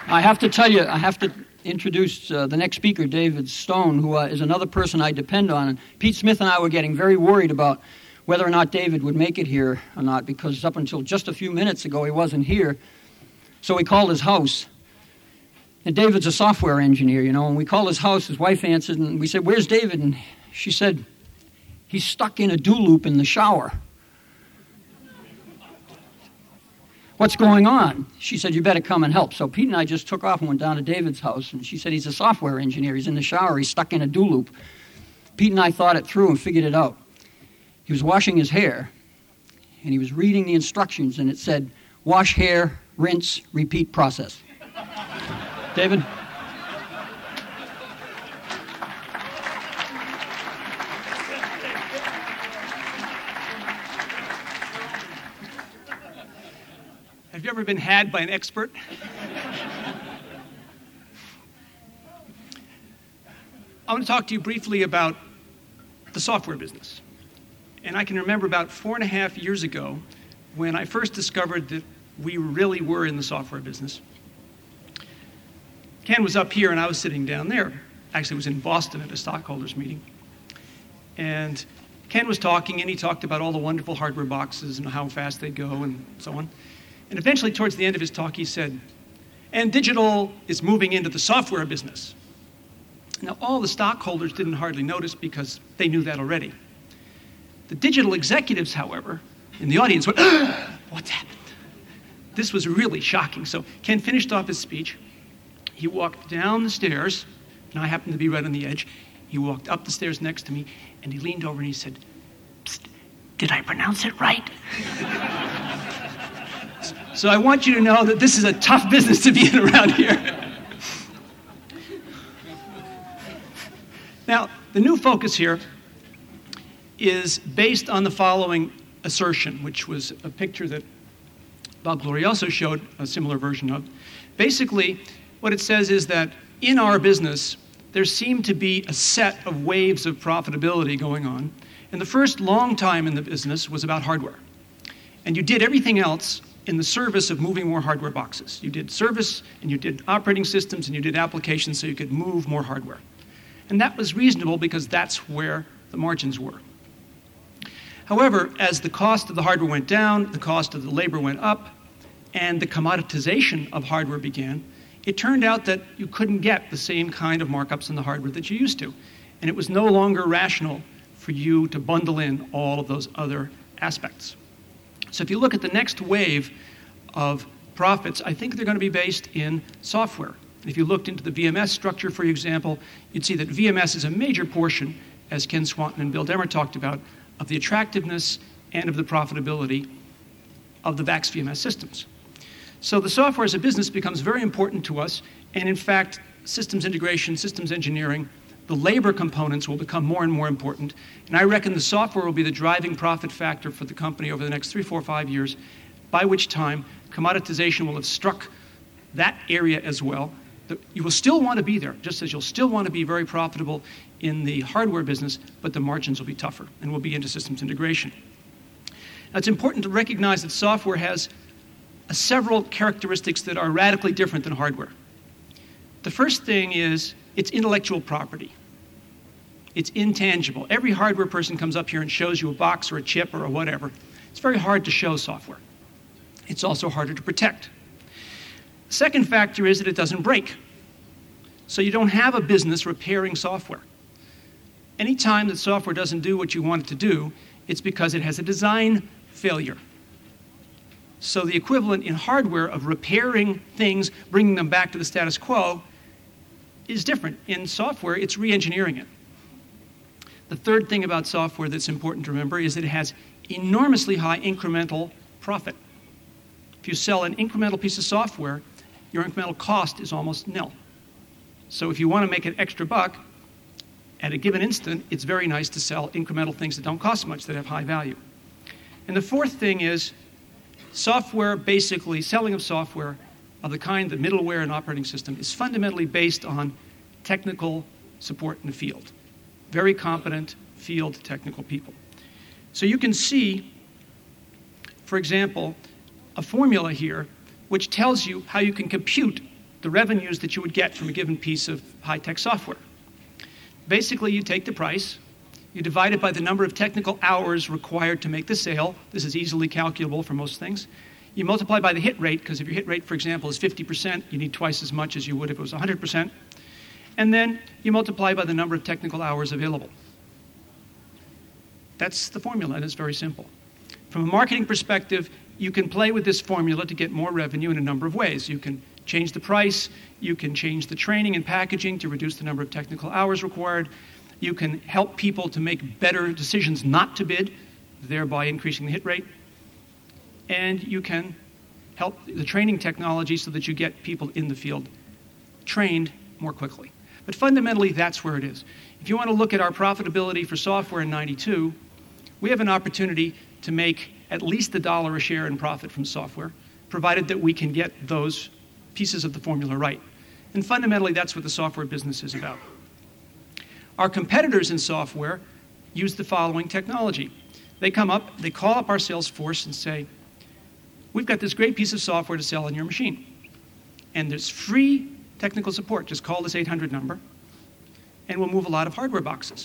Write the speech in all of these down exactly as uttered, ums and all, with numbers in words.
I have to tell you, I have to introduce uh, the next speaker, David Stone, who uh, is another person I depend on. And Pete Smith and I were getting very worried about whether or not David would make it here or not, because up until just a few minutes ago, he wasn't here. So we called his house. And David's a software engineer, you know, and we called his house. His wife answered, and we said, "Where's David?" And she said, "He's stuck in a do loop in the shower." "What's going on?" She said, "You better come and help." So Pete and I just took off and went down to David's house, and she said, "He's a software engineer. He's in the shower. He's stuck in a do loop." Pete and I thought it through and figured it out. He was washing his hair, and he was reading the instructions, and it said, "Wash hair, rinse, repeat process." David? Have you ever been had by an expert? I want to talk to you briefly about the software business. And I can remember about four and a half years ago when I first discovered that we really were in the software business. Ken was up here and I was sitting down there. Actually, it was in Boston at a stockholders meeting. And Ken was talking, and he talked about all the wonderful hardware boxes and how fast they go and so on. And eventually, towards the end of his talk, he said, "And digital is moving into the software business." Now, all the stockholders didn't hardly notice because they knew that already. The digital executives, however, in the audience went, "Ah, what's happened?" This was really shocking. So Ken finished off his speech. He walked down the stairs, and I happened to be right on the edge. He walked up the stairs next to me, and he leaned over and he said, "Psst, did I pronounce it right?" So I want you to know that this is a tough business to be in around here. Now, the new focus here is based on the following assertion, which was a picture that Bob Glorioso showed a similar version of. Basically, what it says is that in our business, there seemed to be a set of waves of profitability going on. And the first long time in the business was about hardware. And you did everything else in the service of moving more hardware boxes. You did service, and you did operating systems, and you did applications so you could move more hardware. And that was reasonable because that's where the margins were. However, as the cost of the hardware went down, the cost of the labor went up, and the commoditization of hardware began, it turned out that you couldn't get the same kind of markups in the hardware that you used to. And it was no longer rational for you to bundle in all of those other aspects. So if you look at the next wave of profits, I think they're going to be based in software. And if you looked into the V M S structure, for example, you'd see that V M S is a major portion, as Ken Swanton and Bill Demmer talked about, of the attractiveness and of the profitability of the VAX V M S systems. So the software as a business becomes very important to us, and in fact, systems integration, systems engineering, the labor components will become more and more important, and I reckon the software will be the driving profit factor for the company over the next three, four, five years, by which time commoditization will have struck that area as well. You will still want to be there, just as you'll still want to be very profitable in the hardware business, but the margins will be tougher, and we'll be into systems integration. Now, it's important to recognize that software has several characteristics that are radically different than hardware. The first thing is it's intellectual property. It's intangible. Every hardware person comes up here and shows you a box or a chip or a whatever. It's very hard to show software. It's also harder to protect. The second factor is that it doesn't break. So you don't have a business repairing software. Anytime that software doesn't do what you want it to do, it's because it has a design failure. So the equivalent in hardware of repairing things, bringing them back to the status quo, is different. In software, it's re-engineering it. The third thing about software that's important to remember is that it has enormously high incremental profit. If you sell an incremental piece of software, your incremental cost is almost nil. So if you want to make an extra buck, at a given instant, it's very nice to sell incremental things that don't cost much, that have high value. And the fourth thing is software, basically, selling of software of the kind that middleware and operating system is fundamentally based on technical support in the field. Very competent field technical people. So you can see, for example, a formula here which tells you how you can compute the revenues that you would get from a given piece of high-tech software. Basically, you take the price, you divide it by the number of technical hours required to make the sale. This is easily calculable for most things. You multiply by the hit rate, because if your hit rate, for example, is fifty percent, you need twice as much as you would if it was one hundred percent. And then you multiply by the number of technical hours available. That's the formula, and it's very simple. From a marketing perspective, you can play with this formula to get more revenue in a number of ways. You can change the price, you can change the training and packaging to reduce the number of technical hours required, you can help people to make better decisions not to bid, thereby increasing the hit rate, and you can help the training technology so that you get people in the field trained more quickly. But fundamentally, that's where it is. If you want to look at our profitability for software in ninety-two, we have an opportunity to make at least a dollar a share in profit from software, provided that we can get those pieces of the formula right. And fundamentally, that's what the software business is about. Our competitors in software use the following technology. They come up, they call up our sales force and say, we've got this great piece of software to sell on your machine. And there's free technical support. Just call this eight hundred number, and we'll move a lot of hardware boxes.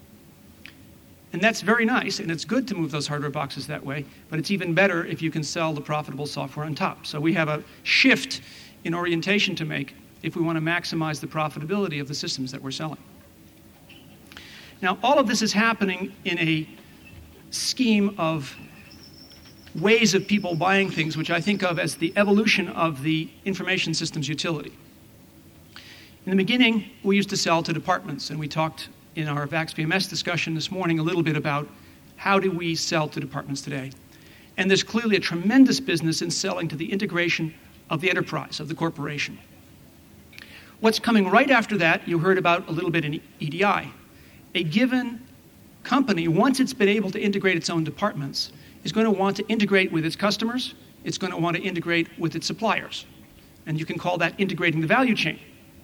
And that's very nice, and it's good to move those hardware boxes that way, but it's even better if you can sell the profitable software on top. So we have a shift in orientation to make if we want to maximize the profitability of the systems that we're selling. Now, all of this is happening in a scheme of ways of people buying things, which I think of as the evolution of the information systems utility. In the beginning, we used to sell to departments, and we talked in our VAX V M S discussion this morning a little bit about how do we sell to departments today. And there's clearly a tremendous business in selling to the integration of the enterprise, of the corporation. What's coming right after that, you heard about a little bit in E D I. A given company, once it's been able to integrate its own departments, is going to want to integrate with its customers, it's going to want to integrate with its suppliers. And you can call that integrating the value chain.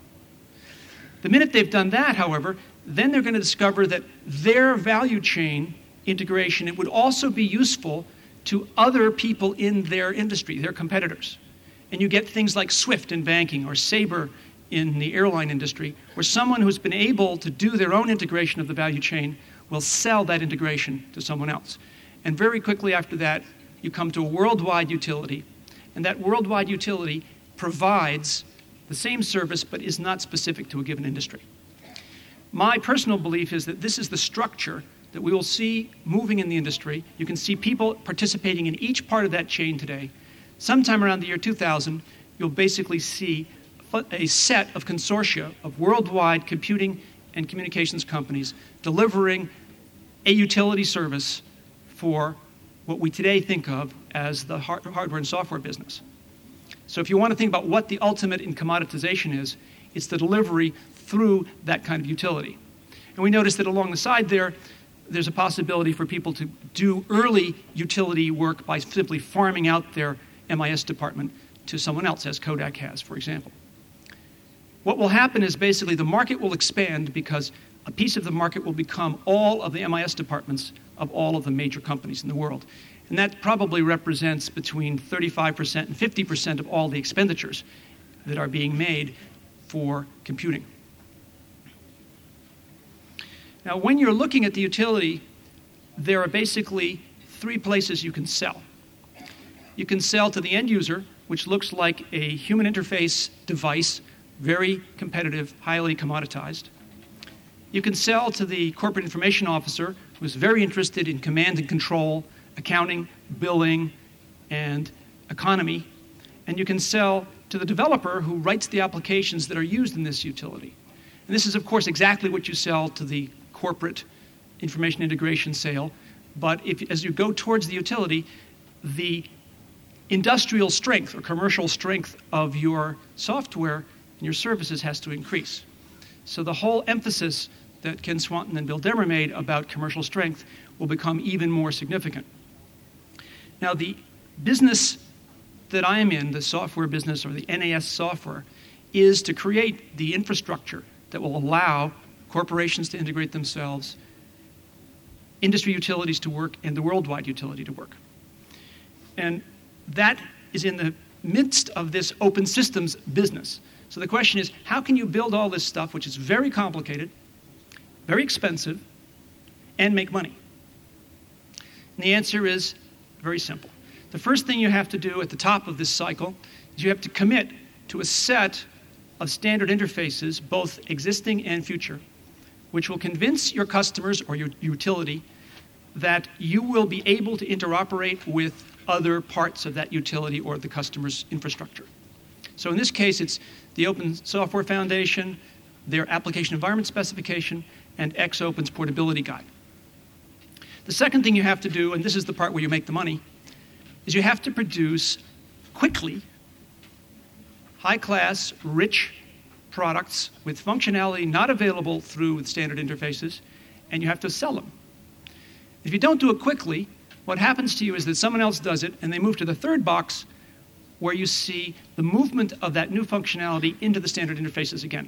The minute they've done that, however, then they're going to discover that their value chain integration, it would also be useful to other people in their industry, their competitors. And you get things like SWIFT in banking or Sabre in the airline industry, where someone who's been able to do their own integration of the value chain will sell that integration to someone else. And very quickly after that, you come to a worldwide utility. And that worldwide utility provides the same service but is not specific to a given industry. My personal belief is that this is the structure that we will see moving in the industry. You can see people participating in each part of that chain today. Sometime around the year two thousand, you'll basically see a set of consortia of worldwide computing and communications companies delivering a utility service for what we today think of as the hard- hardware and software business. So if you want to think about what the ultimate in commoditization is, it's the delivery through that kind of utility. And we notice that along the side there, there's a possibility for people to do early utility work by simply farming out their M I S department to someone else, as Kodak has, for example. What will happen is basically the market will expand because a piece of the market will become all of the M I S departments of all of the major companies in the world. And that probably represents between thirty-five percent and fifty percent of all the expenditures that are being made for computing. Now, when you're looking at the utility, there are basically three places you can sell. You can sell to the end user, which looks like a human interface device, very competitive, highly commoditized. You can sell to the corporate information officer, who's very interested in command and control, accounting, billing, and economy. And you can sell to the developer who writes the applications that are used in this utility. And this is, of course, exactly what you sell to the corporate information integration sale. But if, as you go towards the utility, the industrial strength or commercial strength of your software and your services has to increase. So the whole emphasis that Ken Swanton and Bill Demmer made about commercial strength will become even more significant. Now, the business that I am in, the software business or the N A S software, is to create the infrastructure that will allow corporations to integrate themselves, industry utilities to work, and the worldwide utility to work. And that is in the midst of this open systems business. So the question is, how can you build all this stuff, which is very complicated, very expensive, and make money? And the answer is very simple. The first thing you have to do at the top of this cycle is you have to commit to a set of standard interfaces, both existing and future, which will convince your customers or your utility that you will be able to interoperate with other parts of that utility or the customer's infrastructure. So in this case, it's the Open Software Foundation, their application environment specification, and X-Open's portability guide. The second thing you have to do, and this is the part where you make the money, is you have to produce quickly high-class, rich products with functionality not available through standard interfaces, and you have to sell them. If you don't do it quickly, what happens to you is that someone else does it, and they move to the third box where you see the movement of that new functionality into the standard interfaces again.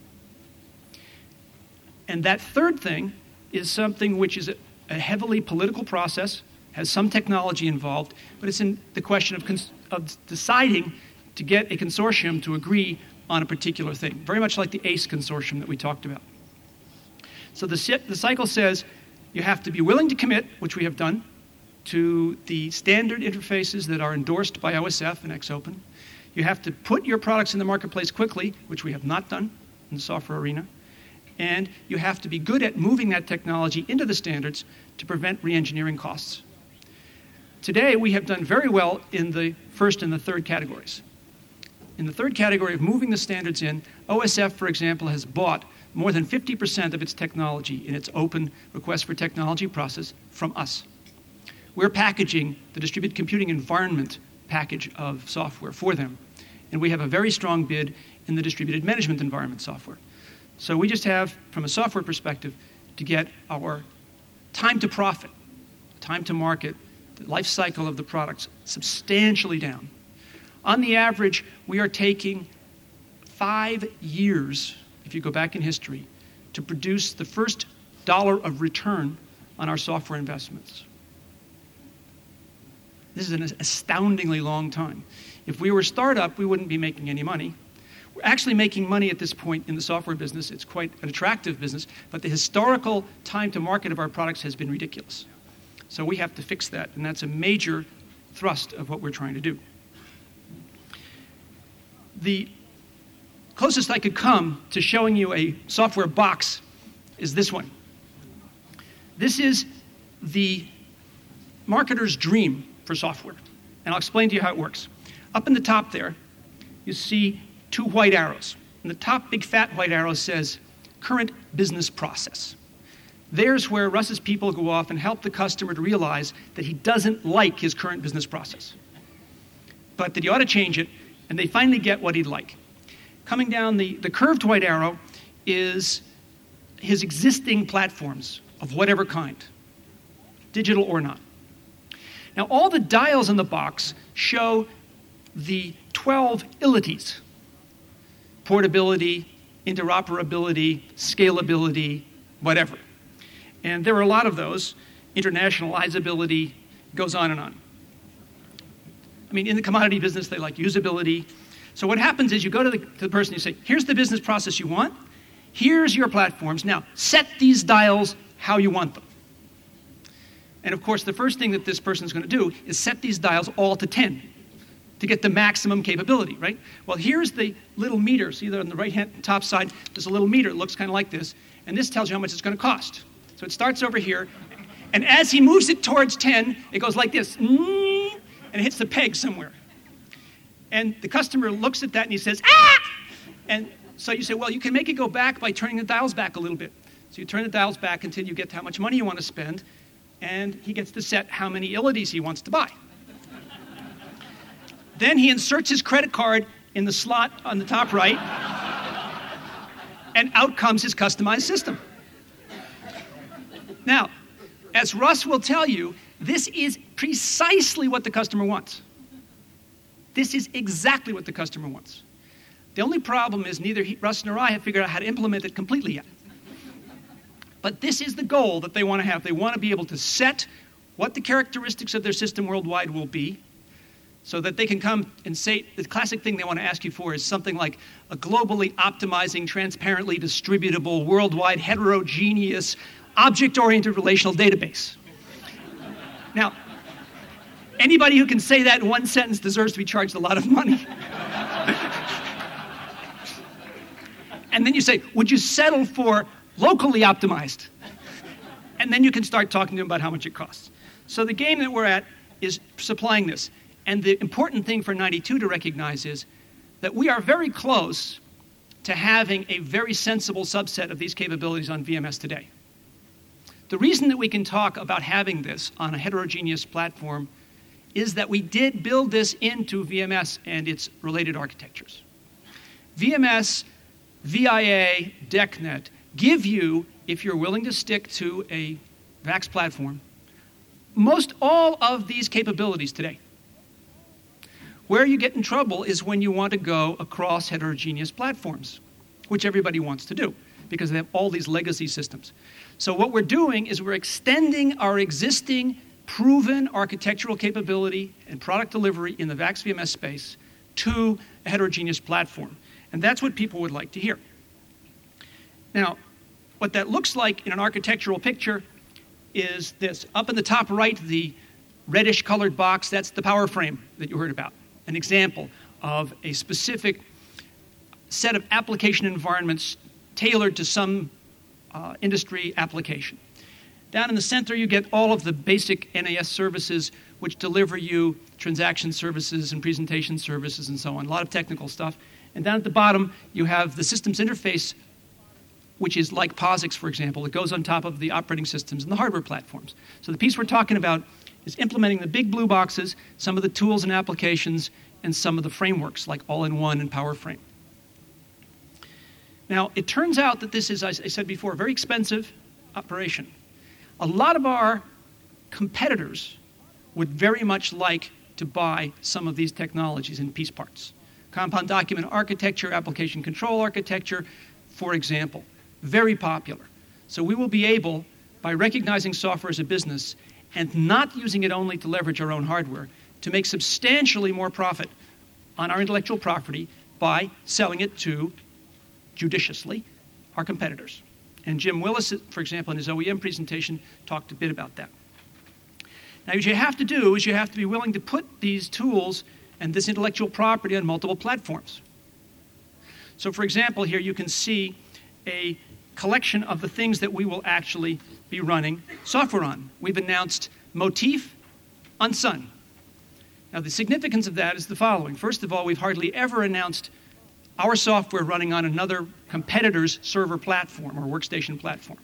And that third thing is something which is a, a heavily political process, has some technology involved, but it's in the question of, cons- of deciding to get a consortium to agree on a particular thing, very much like the ACE consortium that we talked about. So the, the cycle says you have to be willing to commit, which we have done, to the standard interfaces that are endorsed by O S F and X-Open. You have to put your products in the marketplace quickly, which we have not done in the software arena. And you have to be good at moving that technology into the standards to prevent re-engineering costs. Today, we have done very well in the first and the third categories. In the third category of moving the standards in, O S F, for example, has bought more than fifty percent of its technology in its open request for technology process from us. We're packaging the distributed computing environment package of software for them. And we have a very strong bid in the distributed management environment software. So we just have, from a software perspective, to get our time to profit, time to market, the life cycle of the products substantially down. On the average, we are taking five years, if you go back in history, to produce the first dollar of return on our software investments. This is an astoundingly long time. If we were a startup, we wouldn't be making any money. We're actually making money at this point in the software business. It's quite an attractive business, but the historical time to market of our products has been ridiculous. So we have to fix that, and that's a major thrust of what we're trying to do. The closest I could come to showing you a software box is this one. This is the marketer's dream for software, and I'll explain to you how it works. Up in the top there, you see two white arrows. And the top big fat white arrow says, current business process. There's where Russ's people go off and help the customer to realize that he doesn't like his current business process, but that he ought to change it, and they finally get what he'd like. Coming down the, the curved white arrow is his existing platforms of whatever kind, digital or not. Now, all the dials in the box show the twelve ilities: portability, interoperability, scalability, whatever. And there are a lot of those. Internationalizability, goes on and on. I mean, in the commodity business, they like usability. So what happens is you go to the, to the person and you say, here's the business process you want. Here's your platforms. Now, set these dials how you want them. And of course, the first thing that this person is going to do is set these dials all to ten to get the maximum capability, right? Well, here's the little meter. See there on the right-hand top side, there's a little meter. It looks kind of like this. And this tells you how much it's going to cost. So it starts over here. And as he moves it towards ten, it goes like this. And it hits the peg somewhere. And the customer looks at that and he says, ah! And so you say, well, you can make it go back by turning the dials back a little bit. So you turn the dials back until you get to how much money you want to spend. And he gets to set how many ilities he wants to buy. Then he inserts his credit card in the slot on the top right, and out comes his customized system. Now, as Russ will tell you, this is precisely what the customer wants. This is exactly what the customer wants. The only problem is neither he, Russ nor I have figured out how to implement it completely yet. But this is the goal that they want to have. They want to be able to set what the characteristics of their system worldwide will be, so that they can come and say, the classic thing they want to ask you for is something like a globally optimizing, transparently distributable, worldwide heterogeneous, object-oriented relational database. Now, anybody who can say that in one sentence deserves to be charged a lot of money. And then you say, would you settle for locally optimized? And then you can start talking to them about how much it costs. So the game that we're at is supplying this. And the important thing for ninety-two to recognize is that we are very close to having a very sensible subset of these capabilities on V M S today. The reason that we can talk about having this on a heterogeneous platform is that we did build this into V M S and its related architectures. V M S, V I A, DECnet give you, if you're willing to stick to a VAX platform, most all of these capabilities today. Where you get in trouble is when you want to go across heterogeneous platforms, which everybody wants to do because they have all these legacy systems. So what we're doing is we're extending our existing proven architectural capability and product delivery in the VAX V M S space to a heterogeneous platform. And that's what people would like to hear. Now, what that looks like in an architectural picture is this. Up in the top right, the reddish colored box, that's the power frame that you heard about. An example of a specific set of application environments tailored to some uh, industry application. Down in the center, you get all of the basic N A S services which deliver you transaction services and presentation services and so on, a lot of technical stuff. And down at the bottom, you have the systems interface, which is like POSIX, for example. It goes on top of the operating systems and the hardware platforms. So the piece we're talking about is implementing the big blue boxes, some of the tools and applications, and some of the frameworks like All-in-One and PowerFrame. Now, it turns out that this is, as I said before, a very expensive operation. A lot of our competitors would very much like to buy some of these technologies in piece parts. Compound document architecture, application control architecture, for example, very popular. So we will be able, by recognizing software as a business and not using it only to leverage our own hardware, to make substantially more profit on our intellectual property by selling it to, judiciously, our competitors. And Jim Willis, for example, in his O E M presentation, talked a bit about that. Now, what you have to do is you have to be willing to put these tools and this intellectual property on multiple platforms. So, for example, here you can see a collection of the things that we will actually be running software on. We've announced Motif on Sun. Now, the significance of that is the following. First of all, we've hardly ever announced our software running on another competitor's server platform or workstation platform.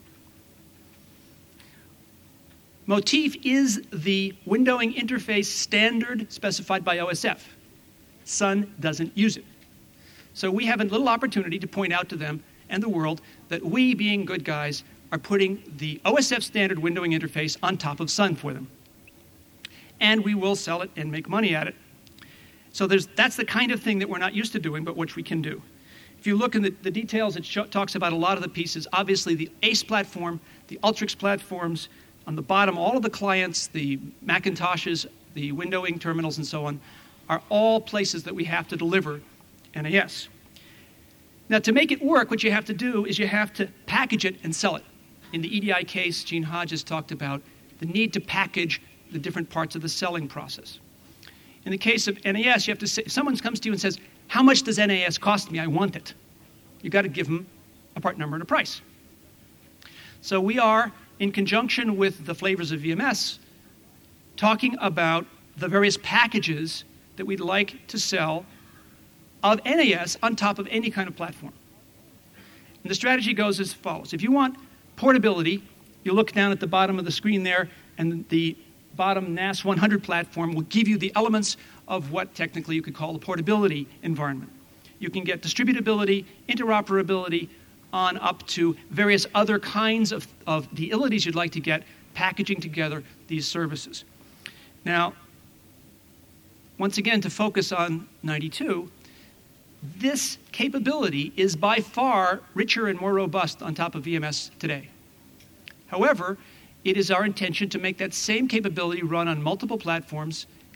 Motif is the windowing interface standard specified by O S F. Sun doesn't use it. So we have a little opportunity to point out to them and the world that we, being good guys, are putting the O S F standard windowing interface on top of Sun for them. And we will sell it and make money at it. So there's, that's the kind of thing that we're not used to doing, but which we can do. If you look in the, the details, it show, talks about a lot of the pieces. Obviously, the ACE platform, the Ultrix platforms, on the bottom, all of the clients, the Macintoshes, the windowing terminals, and so on, are all places that we have to deliver N A S. Now, to make it work, what you have to do is you have to package it and sell it. In the E D I case, Gene Hodges talked about the need to package the different parts of the selling process. In the case of N A S, you have to say, if someone comes to you and says, how much does N A S cost me? I want it. You've got to give them a part number and a price. So we are, in conjunction with the flavors of V M S, talking about the various packages that we'd like to sell of N A S on top of any kind of platform. And the strategy goes as follows. If you want portability, you look down at the bottom of the screen there, and the bottom N A S one hundred platform will give you the elements of what technically you could call a portability environment. You can get distributability, interoperability, on up to various other kinds of, of the utilities you'd like to get, packaging together these services. Now, once again, to focus on ninety-two, this capability is by far richer and more robust on top of V M S today. However, it is our intention to make that same capability run on multiple platforms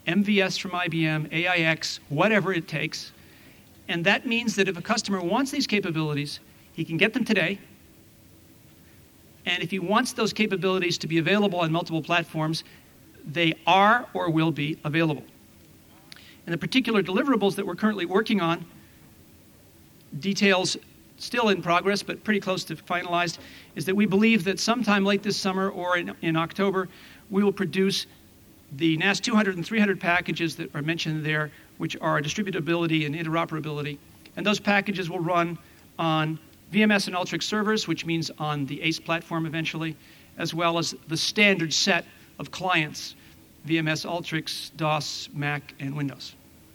M V S from I B M, A I X, whatever it takes. And that means that if a customer wants these capabilities, he can get them today. And if he wants those capabilities to be available on multiple platforms, they are or will be available. And the particular deliverables that we're currently working on, details still in progress but pretty close to finalized, is that we believe that sometime late this summer or in, in October, we will produce the N A S two hundred and three hundred packages that are mentioned there, which are distributability and interoperability. And those packages will run on V M S and Ultrix servers, which means on the ACE platform eventually, as well as the standard set of clients, V M S, Ultrix, DOS, Mac, and Windows.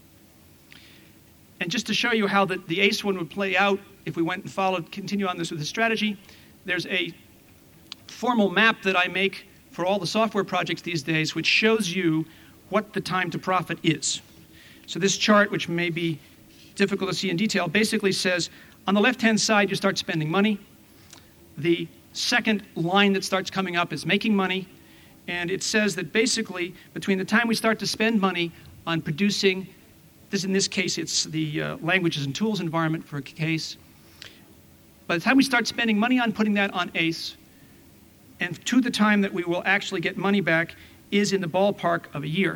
And just to show you how the, the ACE one would play out if we went and followed, continue on this with the strategy, there's a formal map that I make for all the software projects these days, which shows you what the time to profit is. So this chart, which may be difficult to see in detail, basically says on the left-hand side, you start spending money. The second line that starts coming up is making money. And it says that basically, between the time we start to spend money on producing, this in this case, it's the uh, languages and tools environment for a case. By the time we start spending money on putting that on ACE, and to the time that we will actually get money back is in the ballpark of a year.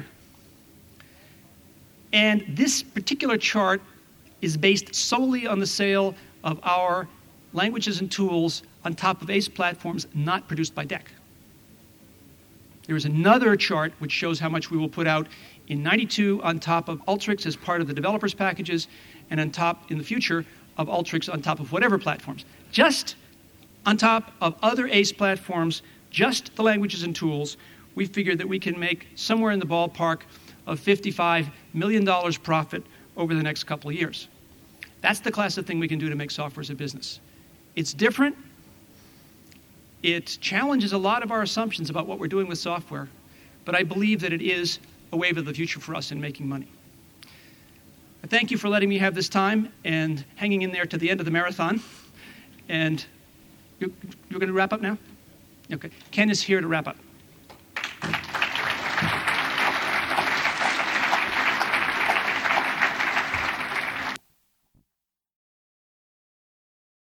And this particular chart is based solely on the sale of our languages and tools on top of ACE platforms not produced by D E C. There is another chart which shows how much we will put out in ninety-two on top of Ultrix as part of the developers packages, and on top in the future of Ultrix on top of whatever platforms. Just on top of other ACE platforms, just the languages and tools, we figured that we can make somewhere in the ballpark of fifty-five million dollars profit over the next couple of years. That's the class of thing we can do to make software as a business. It's different. It challenges a lot of our assumptions about what we're doing with software, but I believe that it is a wave of the future for us in making money. I thank you for letting me have this time and hanging in there to the end of the marathon. And you, you're going to wrap up now? Okay. Ken is here to wrap up.